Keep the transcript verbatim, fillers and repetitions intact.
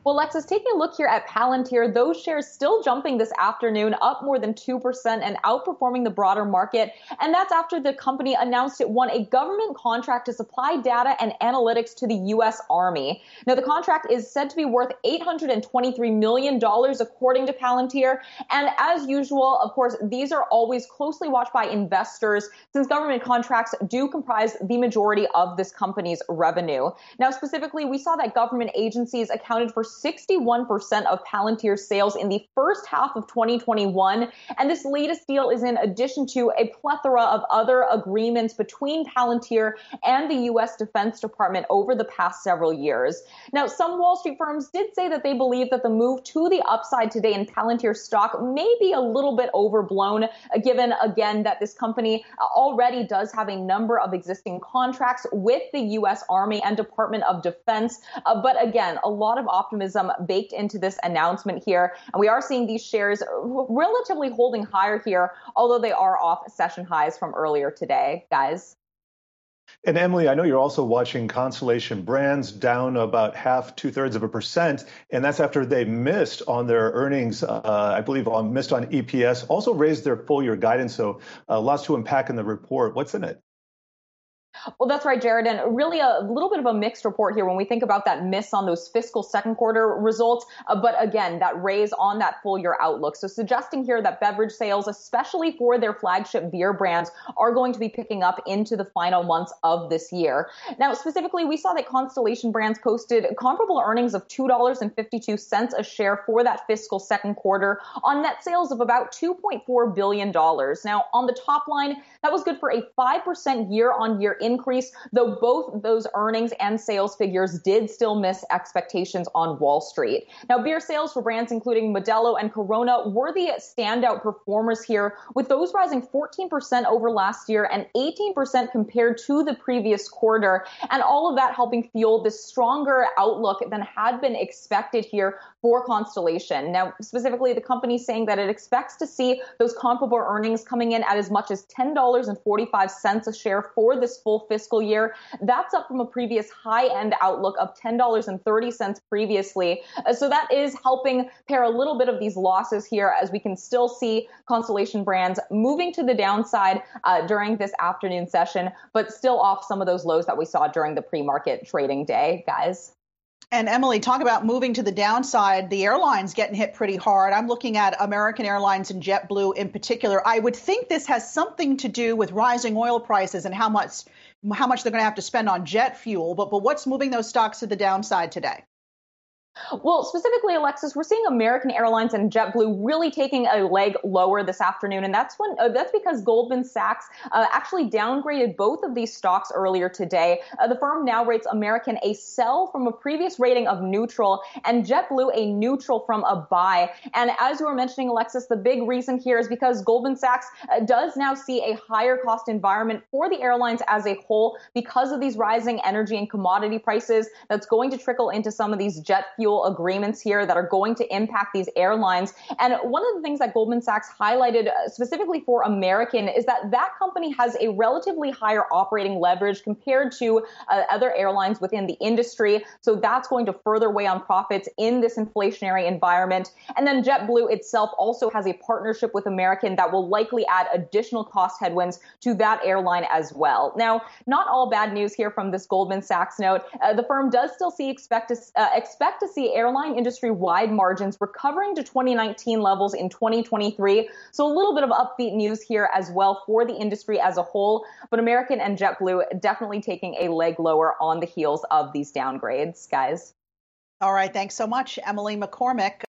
Well, Lexus, taking a look here at Palantir, those shares still jumping this afternoon, up more than two percent and outperforming the broader market. And that's after the company announced it won a government contract to supply data and analytics to the U S Army. Now, the contract is said to be worth eight hundred twenty-three million dollars, according to Palantir. And as usual, of course, these are always closely watched by investors since government contracts do comprise the majority of this company's revenue. Now, specifically, we saw that government agencies accounted for sixty-one percent of Palantir's sales in the first half of twenty twenty-one. And this latest deal is in addition to a plethora of other agreements between Palantir and the U S Defense Department over the past several years. Now, some Wall Street firms did say that they believe that the move to the upside today in Palantir stock may be a little bit overblown, given, again, that this company already does have a number of existing contracts with the U S Army and Department of Defense. Uh, but again, a lot of optimism baked into this announcement here. And we are seeing these shares relatively holding higher here, although they are off session highs from earlier today, guys. And Emily, I know you're also watching Constellation Brands down about half, two thirds of a percent. And that's after they missed on their earnings, uh, I believe on missed on E P S, also raised their full year guidance. So uh, lots to unpack in the report. What's in it? Well, that's right, Jared, and really a little bit of a mixed report here when we think about that miss on those fiscal second quarter results. Uh, but again, that raise on that full year outlook. So suggesting here that beverage sales, especially for their flagship beer brands, are going to be picking up into the final months of this year. Now, specifically, we saw that Constellation Brands posted comparable earnings of two dollars and fifty-two cents a share for that fiscal second quarter on net sales of about two point four billion dollars. Now, on the top line, that was good for a five percent year-on-year increase, though both those earnings and sales figures did still miss expectations on Wall Street. Now, beer sales for brands including Modelo and Corona were the standout performers here, with those rising fourteen percent over last year and eighteen percent compared to the previous quarter, and all of that helping fuel this stronger outlook than had been expected here for Constellation. Now, specifically, the company saying that it expects to see those comparable earnings coming in at as much as ten dollars and forty-five cents a share for this full fiscal year. That's up from a previous high-end outlook of ten dollars and thirty cents previously. Uh, so that is helping pare a little bit of these losses here, as we can still see Constellation Brands moving to the downside uh, during this afternoon session, but still off some of those lows that we saw during the pre-market trading day, guys. And Emily, talk about moving to the downside. The airlines getting hit pretty hard. I'm looking at American Airlines and JetBlue in particular. I would think this has something to do with rising oil prices and how much how much they're going to have to spend on jet fuel. But but what's moving those stocks to the downside today? Well, specifically, Alexis, we're seeing American Airlines and JetBlue really taking a leg lower this afternoon, and that's when uh, that's because Goldman Sachs uh, actually downgraded both of these stocks earlier today. Uh, the firm now rates American a sell from a previous rating of neutral, and JetBlue a neutral from a buy. And as you were mentioning, Alexis, the big reason here is because Goldman Sachs uh, does now see a higher cost environment for the airlines as a whole because of these rising energy and commodity prices. That's going to trickle into some of these jet fuel agreements here that are going to impact these airlines. And one of the things that Goldman Sachs highlighted specifically for American is that that company has a relatively higher operating leverage compared to uh, other airlines within the industry. So that's going to further weigh on profits in this inflationary environment. And then JetBlue itself also has a partnership with American that will likely add additional cost headwinds to that airline as well. Now, not all bad news here from this Goldman Sachs note. Uh, the firm does still see expect to uh, expect to see airline industry-wide margins recovering to twenty nineteen levels in twenty twenty-three. So a little bit of upbeat news here as well for the industry as a whole. But American and JetBlue definitely taking a leg lower on the heels of these downgrades, guys. All right. Thanks so much, Emily McCormick.